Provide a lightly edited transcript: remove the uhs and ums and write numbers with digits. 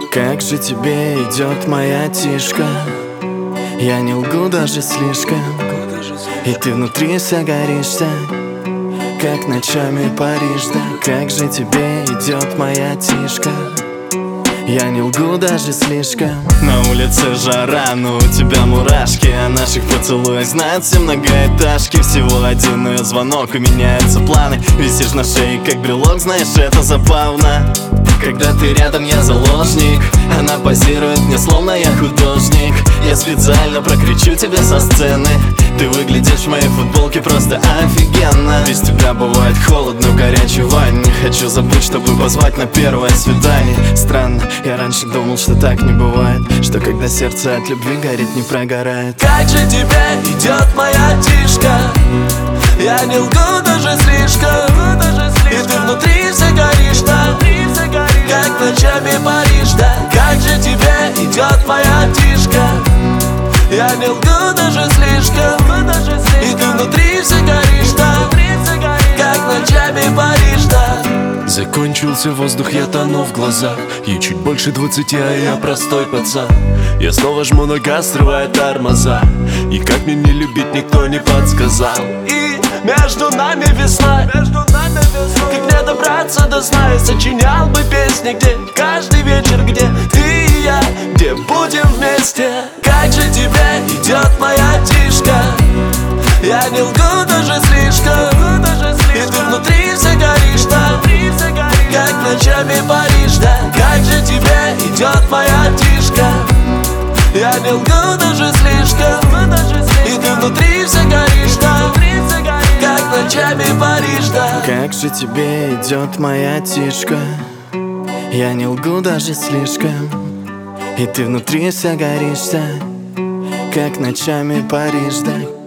Как же тебе идет моя тишка? Я не лгу даже слишком. И ты внутри вся горишься, как ночами Париж, да. Как же тебе идет моя тишка? Я не лгу даже слишком. На улице жара, но у тебя мурашки. О наших поцелуях знают все многоэтажки. Всего один ее звонок, и меняются планы. Висишь на шее, как брелок, знаешь, это забавно. Когда ты рядом, я заложник. Она позирует мне, словно я художник. Я специально прокричу тебя со сцены. Ты выглядишь в моей футболке просто офигенно. Без тебя бывает холодно в горячей ванне. Хочу забыть, чтобы позвать на первое свидание. Странно, я раньше думал, что так не бывает, что когда сердце от любви горит, не прогорает. Как же тебе идет моя тишка? Я не лгу даже слишком. И ты внутри все горишь, да, как ночами Париж, да. Как же тебе идет моя тишка? Я не лгу даже слишком. И ты внутри все горишь, да, как ночами Париж, да. Закончился воздух, я тону в глазах. Ей чуть больше 20, а я простой пацан. Я снова жму на газ, срывая тормоза. И как мне не любить, никто не подсказал. И между нами весна. Как мне добраться до сна? Я сочинял бы песни, где каждый вечер, где ты и я, где будем вместе. Как же тебе идет моя тишка? Я не лгу даже слишком. И ты внутри все горишь, да, как ночами Париж, да. Как же тебе идет моя тишка? Я не лгу даже слишком. И ты внутри все горишь, да, как ночами Париж, да. Как же тебе идет моя тишка? Я не лгу даже слишком. И ты внутри вся горишься, как ночами Париж, да.